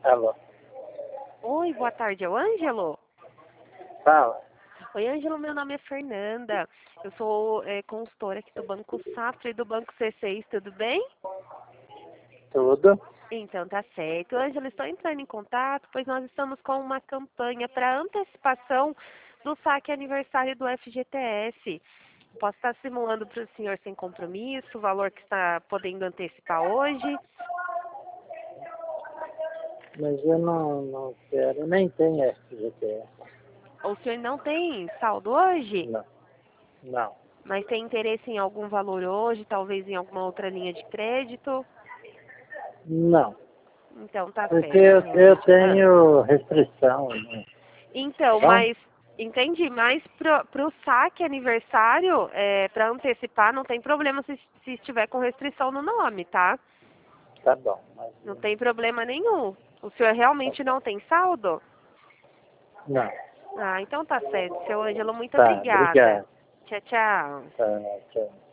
Alô, Oi, boa tarde, é o Ângelo? fala. Oi, Ângelo, meu nome é Fernanda. Eu sou consultora aqui do Banco Safra e do Banco C6, tudo bem? Tudo? Então, tá certo. Ângelo, estou entrando em contato, pois nós estamos com uma campanha para antecipação do saque aniversário do FGTS. Posso estar simulando para o senhor sem compromisso, o valor que está podendo antecipar hoje? Mas eu não quero, nem tenho FGTS. O senhor não tem saldo hoje? Não, não, Mas tem interesse em algum valor hoje, talvez em alguma outra linha de crédito? não. Então, tá Porque certo. eu Ah, tenho restrição, né? então, Bom, mas, entendi, mas pro saque aniversário, para antecipar, não tem problema se estiver com restrição no nome, tá? tá bom. Mas, Não tem problema nenhum. O senhor realmente não tem saldo? não. Ah, então tá certo, seu Ângelo, muito Tá, obrigada. obrigado. Tchau, tchau. Tá, tchau.